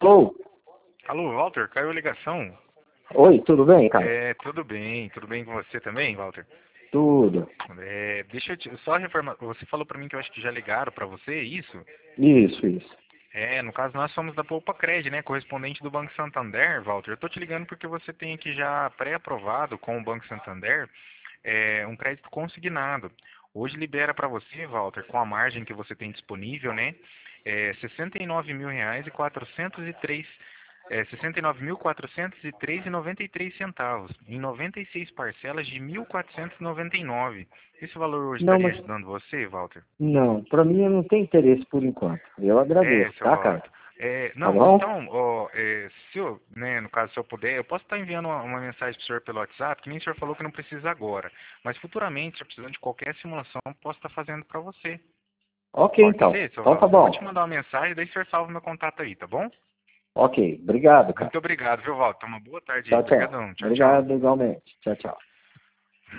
Alô? Alô, Walter, caiu a ligação. Oi, tudo bem, cara? Tudo bem com você também, Walter? Tudo. Deixa eu só reformar, você falou pra mim que eu acho que já ligaram pra você, é isso? Isso. No caso nós somos da Poupa Cred, né, correspondente do Banco Santander, Walter. Eu tô te ligando porque você tem aqui já pré-aprovado com o Banco Santander um crédito consignado. Hoje libera para você, Walter, com a margem que você tem disponível, né? R$ 69.000 e 403, 69.403,93 centavos, em 96 parcelas de 1.499. Esse valor hoje Não, estaria mas ajudando você, Walter? não, pra mim eu não tenho interesse por enquanto. Eu agradeço, Seu tá, cara? Walter. Tá Não, bom? então, se eu, né, no caso, se eu puder, eu posso estar enviando uma mensagem para o senhor pelo WhatsApp, que nem o senhor falou que não precisa agora. Mas futuramente, se eu precisando de qualquer simulação, eu posso estar fazendo para você. Ok, Pode então. ser, seu Então tá Walter? Eu vou te bom. mandar uma mensagem, daí o senhor salva meu contato aí, tá bom? Ok, obrigado, cara. Muito obrigado, viu, Walter? Uma boa tarde aí. Tchau, tchau. Obrigadão. Tchau, tchau. Obrigado igualmente. Tchau, tchau.